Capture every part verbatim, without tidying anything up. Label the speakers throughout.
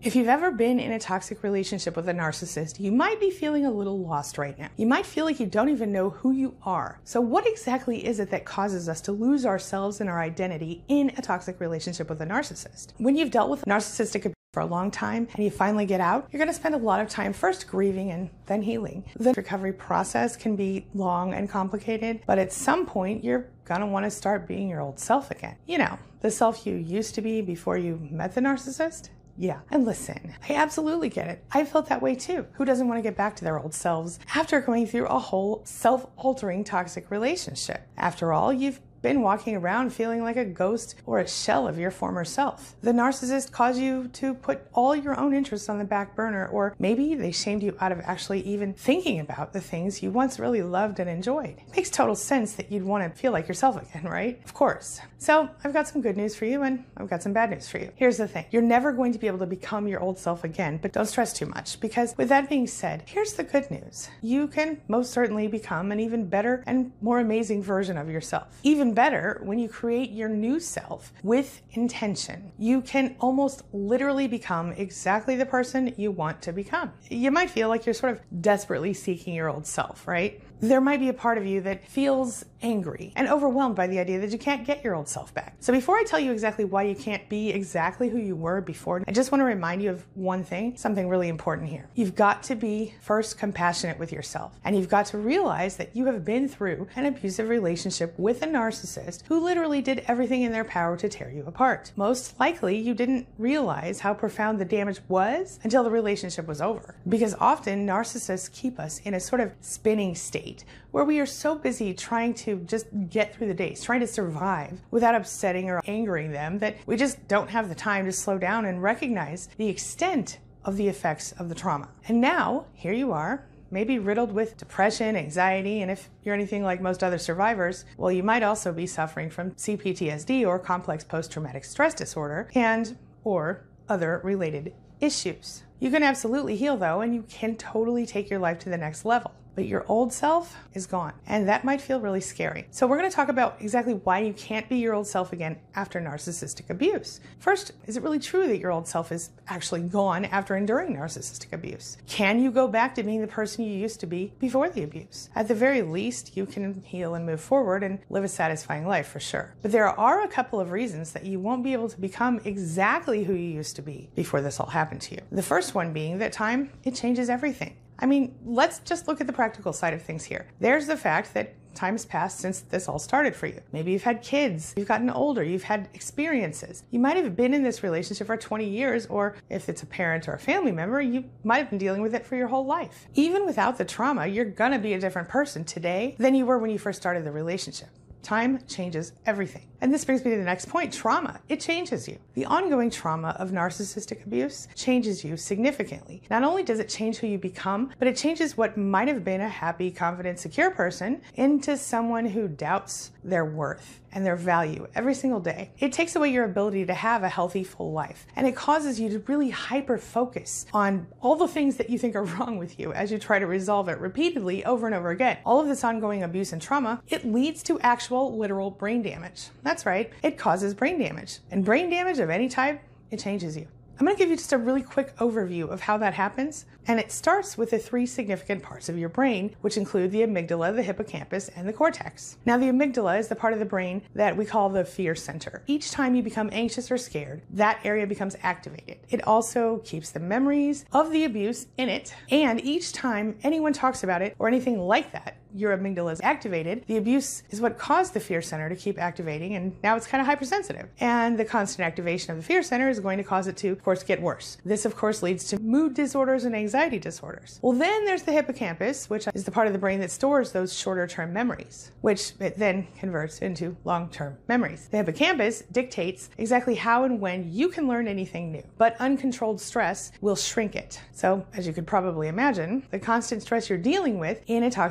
Speaker 1: If you've ever been in a toxic relationship with a narcissist, you might be feeling a little lost right now. You might feel like you don't even know who you are. So what exactly is it that causes us to lose ourselves and our identity in a toxic relationship with a narcissist? When you've dealt with narcissistic abuse for a long time and you finally get out, you're going to spend a lot of time first grieving and then healing. The recovery process can be long and complicated, but at some point you're going to want to start being your old self again. You know, the self you used to be before you met the narcissist. Yeah, and listen, I absolutely get it. I felt that way too. Who doesn't want to get back to their old selves after going through a whole self-altering toxic relationship? After all, you've been walking around feeling like a ghost or a shell of your former self. The narcissist caused you to put all your own interests on the back burner, or maybe they shamed you out of actually even thinking about the things you once really loved and enjoyed. It makes total sense that you'd want to feel like yourself again, right? Of course. So I've got some good news for you and I've got some bad news for you. Here's the thing. You're never going to be able to become your old self again, but don't stress too much, because with that being said, here's the good news. You can most certainly become an even better and more amazing version of yourself. Even better when you create your new self with intention. You can almost literally become exactly the person you want to become. You might feel like you're sort of desperately seeking your old self, right? There might be a part of you that feels angry and overwhelmed by the idea that you can't get your old self back. So before I tell you exactly why you can't be exactly who you were before, I just want to remind you of one thing, something really important here. You've got to be first compassionate with yourself, and you've got to realize that you have been through an abusive relationship with a narcissist who literally did everything in their power to tear you apart. Most likely you didn't realize how profound the damage was until the relationship was over, because often narcissists keep us in a sort of spinning state where we are so busy trying to just get through the days, trying to survive without upsetting or angering them, that we just don't have the time to slow down and recognize the extent of the effects of the trauma. And now, here you are, maybe riddled with depression, anxiety, and if you're anything like most other survivors, well, you might also be suffering from C P T S D or complex post-traumatic stress disorder and or other related issues. You can absolutely heal though, and you can totally take your life to the next level. But your old self is gone, and that might feel really scary. So we're going to talk about exactly why you can't be your old self again after narcissistic abuse. First, is it really true that your old self is actually gone after enduring narcissistic abuse? Can you go back to being the person you used to be before the abuse? At the very least, you can heal and move forward and live a satisfying life for sure. But there are a couple of reasons that you won't be able to become exactly who you used to be before this all happened to you. The first one being that time, it changes everything. I mean, let's just look at the practical side of things here. There's the fact that time's passed since this all started for you. Maybe you've had kids, you've gotten older, you've had experiences. You might have been in this relationship for twenty years, or if it's a parent or a family member, you might have been dealing with it for your whole life. Even without the trauma, you're gonna be a different person today than you were when you first started the relationship. Time changes everything. And this brings me to the next point, trauma. It changes you. The ongoing trauma of narcissistic abuse changes you significantly. Not only does it change who you become, but it changes what might have been a happy, confident, secure person into someone who doubts their worth and their value every single day. It takes away your ability to have a healthy, full life. And it causes you to really hyper-focus on all the things that you think are wrong with you as you try to resolve it repeatedly over and over again. All of this ongoing abuse and trauma, it leads to actual, literal brain damage. That's right, it causes brain damage. And brain damage of any type, it changes you. I'm going to give you just a really quick overview of how that happens, and it starts with the three significant parts of your brain, which include the amygdala, the hippocampus, and the cortex. Now, the amygdala is the part of the brain that we call the fear center. Each time you become anxious or scared, that area becomes activated. It also keeps the memories of the abuse in it, and each time anyone talks about it or anything like that, your amygdala is activated. The abuse is what caused the fear center to keep activating, and now it's kind of hypersensitive. And the constant activation of the fear center is going to cause it to, of course, get worse. This, of course, leads to mood disorders and anxiety disorders. Well, then there's the hippocampus, which is the part of the brain that stores those shorter-term memories, which it then converts into long-term memories. The hippocampus dictates exactly how and when you can learn anything new, but uncontrolled stress will shrink it. So, as you could probably imagine, the constant stress you're dealing with in a toxic relationship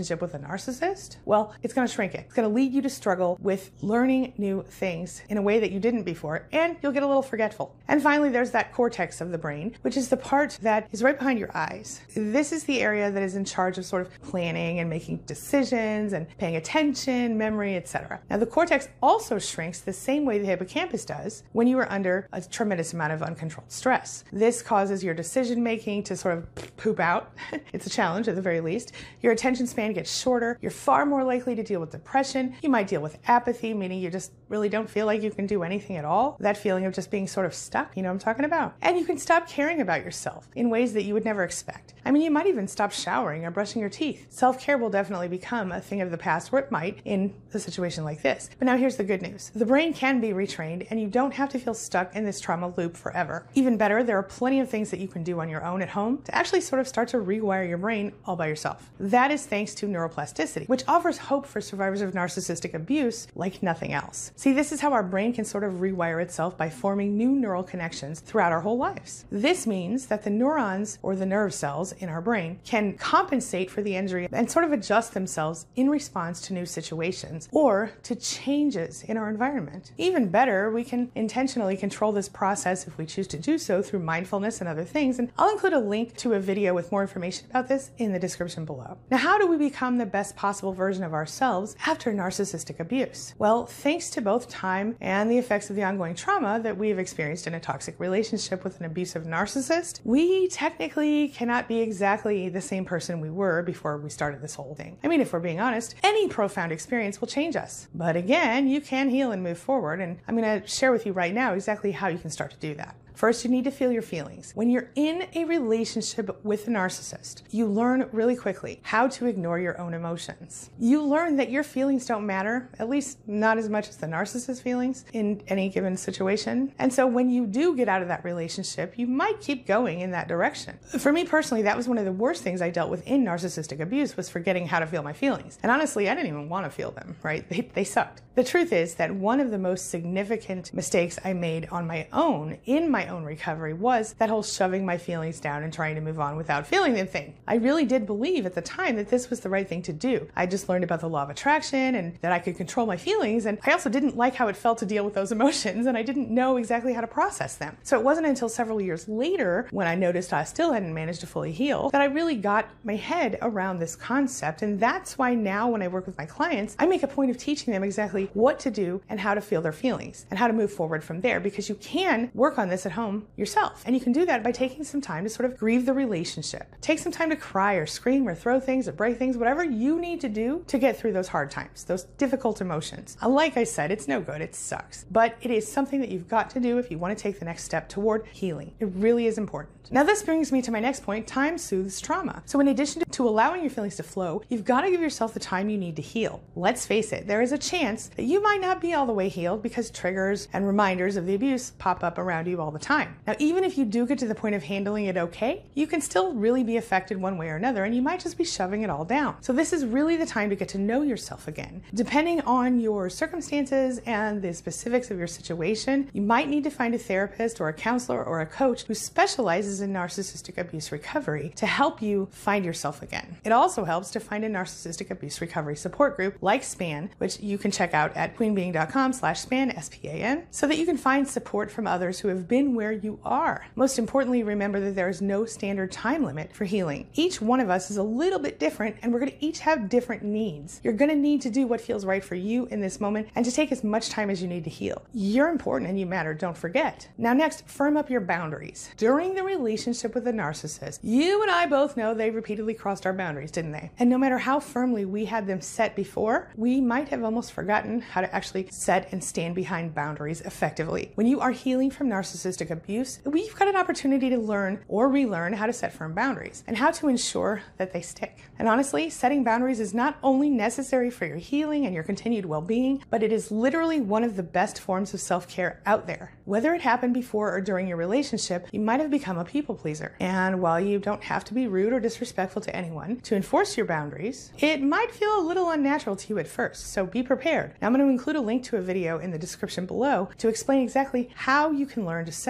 Speaker 1: relationship with a narcissist? Well, it's going to shrink it. It's going to lead you to struggle with learning new things in a way that you didn't before, and you'll get a little forgetful. And finally, there's that cortex of the brain, which is the part that is right behind your eyes. This is the area that is in charge of sort of planning and making decisions and paying attention, memory, et cetera. Now, the cortex also shrinks the same way the hippocampus does when you are under a tremendous amount of uncontrolled stress. This causes your decision making to sort of poop out. It's a challenge at the very least. Your attention span gets shorter. You're far more likely to deal with depression. You might deal with apathy, meaning you just really don't feel like you can do anything at all. That feeling of just being sort of stuck, you know what I'm talking about? And you can stop caring about yourself in ways that you would never expect. I mean, you might even stop showering or brushing your teeth. Self-care will definitely become a thing of the past, or it might in a situation like this. But now here's the good news. The brain can be retrained, and you don't have to feel stuck in this trauma loop forever. Even better, there are plenty of things that you can do on your own at home to actually sort of start to rewire your brain all by yourself. That is thanks to neuroplasticity, which offers hope for survivors of narcissistic abuse like nothing else. See, this is how our brain can sort of rewire itself by forming new neural connections throughout our whole lives. This means that the neurons, or the nerve cells in our brain, can compensate for the injury and sort of adjust themselves in response to new situations or to changes in our environment. Even better, we can intentionally control this process if we choose to do so through mindfulness and other things, and I'll include a link to a video with more information about this in the description below. Now, how do we become the best possible version of ourselves after narcissistic abuse? Well, thanks to both time and the effects of the ongoing trauma that we have experienced in a toxic relationship with an abusive narcissist, we technically cannot be exactly the same person we were before we started this whole thing. I mean, if we're being honest, any profound experience will change us. But again, you can heal and move forward, and I'm going to share with you right now exactly how you can start to do that. First, you need to feel your feelings. When you're in a relationship with a narcissist, you learn really quickly how to ignore your own emotions. You learn that your feelings don't matter, at least not as much as the narcissist's feelings in any given situation. And so when you do get out of that relationship, you might keep going in that direction. For me personally, that was one of the worst things I dealt with in narcissistic abuse, was forgetting how to feel my feelings. And honestly, I didn't even want to feel them, right? They, they sucked. The truth is that one of the most significant mistakes I made on my own in my own recovery was that whole shoving my feelings down and trying to move on without feeling the thing. I really did believe at the time that this was the right thing to do. I just learned about the law of attraction and that I could control my feelings, and I also didn't like how it felt to deal with those emotions, and I didn't know exactly how to process them. So it wasn't until several years later, when I noticed I still hadn't managed to fully heal, that I really got my head around this concept. And that's why now when I work with my clients, I make a point of teaching them exactly what to do and how to feel their feelings and how to move forward from there, because you can work on this at home yourself. And you can do that by taking some time to sort of grieve the relationship. Take some time to cry or scream or throw things or break things, whatever you need to do to get through those hard times, those difficult emotions. Like I said, it's no good, it sucks. But it is something that you've got to do if you want to take the next step toward healing. It really is important. Now this brings me to my next point: time soothes trauma. So in addition to allowing your feelings to flow, you've got to give yourself the time you need to heal. Let's face it, there is a chance that you might not be all the way healed because triggers and reminders of the abuse pop up around you all the time. Now, even if you do get to the point of handling it okay, you can still really be affected one way or another, and you might just be shoving it all down. So this is really the time to get to know yourself again. Depending on your circumstances and the specifics of your situation, you might need to find a therapist or a counselor or a coach who specializes in narcissistic abuse recovery to help you find yourself again. It also helps to find a narcissistic abuse recovery support group like SPAN, which you can check out at queenbeing.com slash SPAN, S P A N, so that you can find support from others who have been where you are. Most importantly, remember that there is no standard time limit for healing. Each one of us is a little bit different, and we're going to each have different needs. You're going to need to do what feels right for you in this moment and to take as much time as you need to heal. You're important and you matter, don't forget. Now next, firm up your boundaries. During the relationship with a narcissist, you and I both know they repeatedly crossed our boundaries, didn't they? And no matter how firmly we had them set before, we might have almost forgotten how to actually set and stand behind boundaries effectively. When you are healing from narcissistic abuse, we've got an opportunity to learn or relearn how to set firm boundaries and how to ensure that they stick. And honestly, setting boundaries is not only necessary for your healing and your continued well-being, but it is literally one of the best forms of self-care out there. Whether it happened before or during your relationship, you might have become a people pleaser. And while you don't have to be rude or disrespectful to anyone to enforce your boundaries, it might feel a little unnatural to you at first, so be prepared. Now I'm going to include a link to a video in the description below to explain exactly how you can learn to set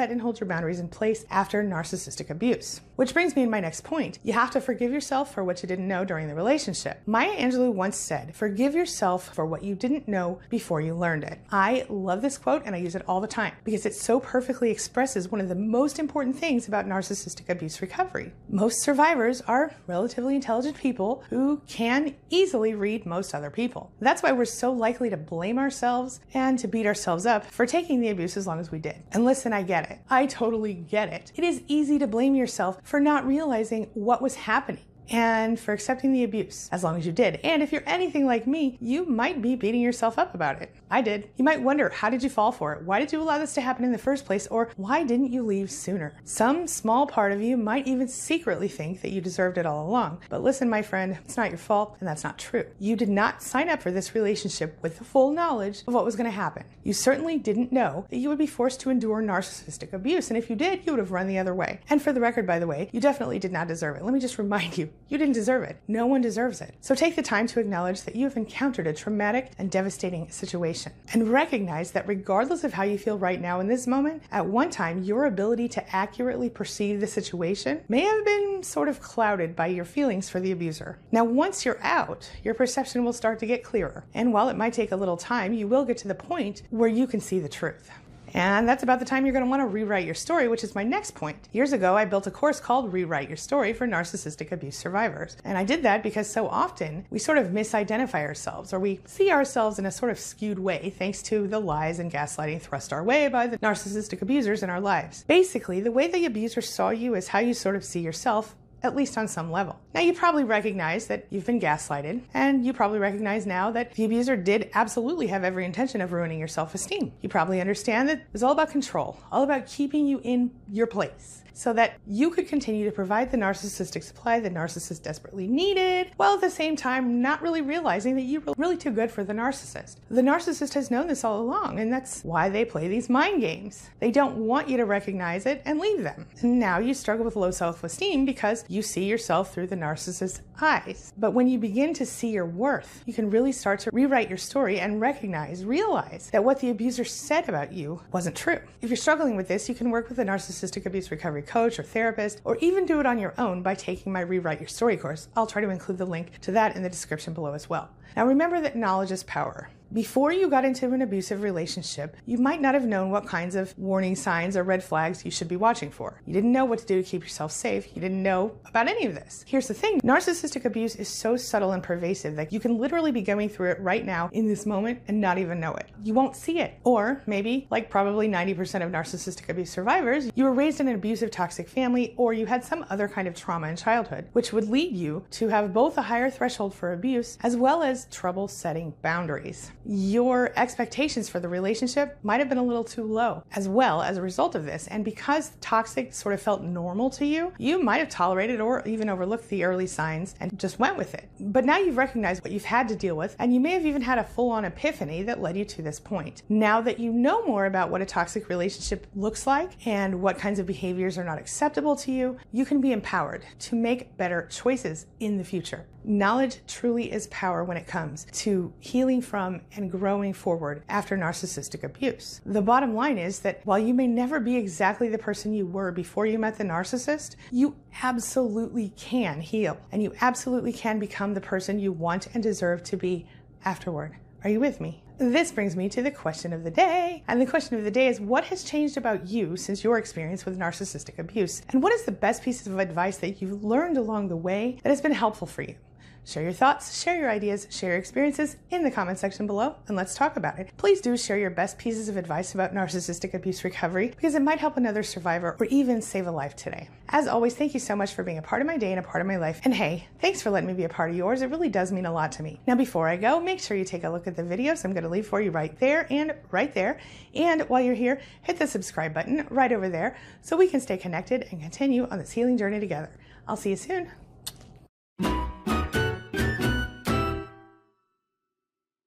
Speaker 1: set and hold your boundaries in place after narcissistic abuse. Which brings me to my next point. You have to forgive yourself for what you didn't know during the relationship. Maya Angelou once said, "Forgive yourself for what you didn't know before you learned it." I love this quote and I use it all the time because it so perfectly expresses one of the most important things about narcissistic abuse recovery. Most survivors are relatively intelligent people who can easily read most other people. That's why we're so likely to blame ourselves and to beat ourselves up for taking the abuse as long as we did. And listen, I get it. I totally get it. It is easy to blame yourself for not realizing what was happening and for accepting the abuse, as long as you did. And if you're anything like me, you might be beating yourself up about it. I did. You might wonder, how did you fall for it? Why did you allow this to happen in the first place? Or why didn't you leave sooner? Some small part of you might even secretly think that you deserved it all along. But listen, my friend, it's not your fault, and that's not true. You did not sign up for this relationship with the full knowledge of what was going to happen. You certainly didn't know that you would be forced to endure narcissistic abuse, and if you did, you would have run the other way. And for the record, by the way, you definitely did not deserve it. Let me just remind you, you didn't deserve it. No one deserves it. So take the time to acknowledge that you have encountered a traumatic and devastating situation. And recognize that regardless of how you feel right now in this moment, at one time, your ability to accurately perceive the situation may have been sort of clouded by your feelings for the abuser. Now, once you're out, your perception will start to get clearer. And while it might take a little time, you will get to the point where you can see the truth. And that's about the time you're going to want to rewrite your story, which is my next point. Years ago, I built a course called Rewrite Your Story for narcissistic abuse survivors. And I did that because so often we sort of misidentify ourselves, or we see ourselves in a sort of skewed way thanks to the lies and gaslighting thrust our way by the narcissistic abusers in our lives. Basically, the way the abuser saw you is how you sort of see yourself, at least on some level. Now, you probably recognize that you've been gaslighted, and you probably recognize now that the abuser did absolutely have every intention of ruining your self-esteem. You probably understand that it was all about control, all about keeping you in your place, so that you could continue to provide the narcissistic supply the narcissist desperately needed, while at the same time not really realizing that you were really too good for the narcissist. The narcissist has known this all along, and that's why they play these mind games. They don't want you to recognize it and leave them. And now you struggle with low self-esteem because you see yourself through the narcissist's eyes. But when you begin to see your worth, you can really start to rewrite your story and recognize, realize that what the abuser said about you wasn't true. If you're struggling with this, you can work with a narcissistic abuse recovery coach or therapist, or even do it on your own by taking my Rewrite Your Story course. I'll try to include the link to that in the description below as well. Now remember that knowledge is power. Before you got into an abusive relationship, you might not have known what kinds of warning signs or red flags you should be watching for. You didn't know what to do to keep yourself safe. You didn't know about any of this. Here's the thing. Narcissistic abuse is so subtle and pervasive that you can literally be going through it right now in this moment and not even know it. You won't see it. Or maybe, like probably ninety percent of narcissistic abuse survivors, you were raised in an abusive, toxic family, or you had some other kind of trauma in childhood, which would lead you to have both a higher threshold for abuse as well as trouble setting boundaries. Your expectations for the relationship might have been a little too low as well as a result of this. And because toxic sort of felt normal to you, you might have tolerated or even overlooked the early signs and just went with it. But now you've recognized what you've had to deal with, and you may have even had a full-on epiphany that led you to this point. Now that you know more about what a toxic relationship looks like and what kinds of behaviors are not acceptable to you, you can be empowered to make better choices in the future. Knowledge truly is power when it comes to healing from and growing forward after narcissistic abuse. The bottom line is that while you may never be exactly the person you were before you met the narcissist, you absolutely can heal, and you absolutely can become the person you want and deserve to be afterward. Are you with me? This brings me to the question of the day. And the question of the day is, what has changed about you since your experience with narcissistic abuse? And what is the best piece of advice that you've learned along the way that has been helpful for you? Share your thoughts, share your ideas, share your experiences in the comment section below, and let's talk about it. Please do share your best pieces of advice about narcissistic abuse recovery, because it might help another survivor or even save a life today. As always, thank you so much for being a part of my day and a part of my life. And hey, thanks for letting me be a part of yours. It really does mean a lot to me. Now, before I go, make sure you take a look at the videos I'm going to leave for you right there and right there. And while you're here, hit the subscribe button right over there so we can stay connected and continue on this healing journey together. I'll see you soon.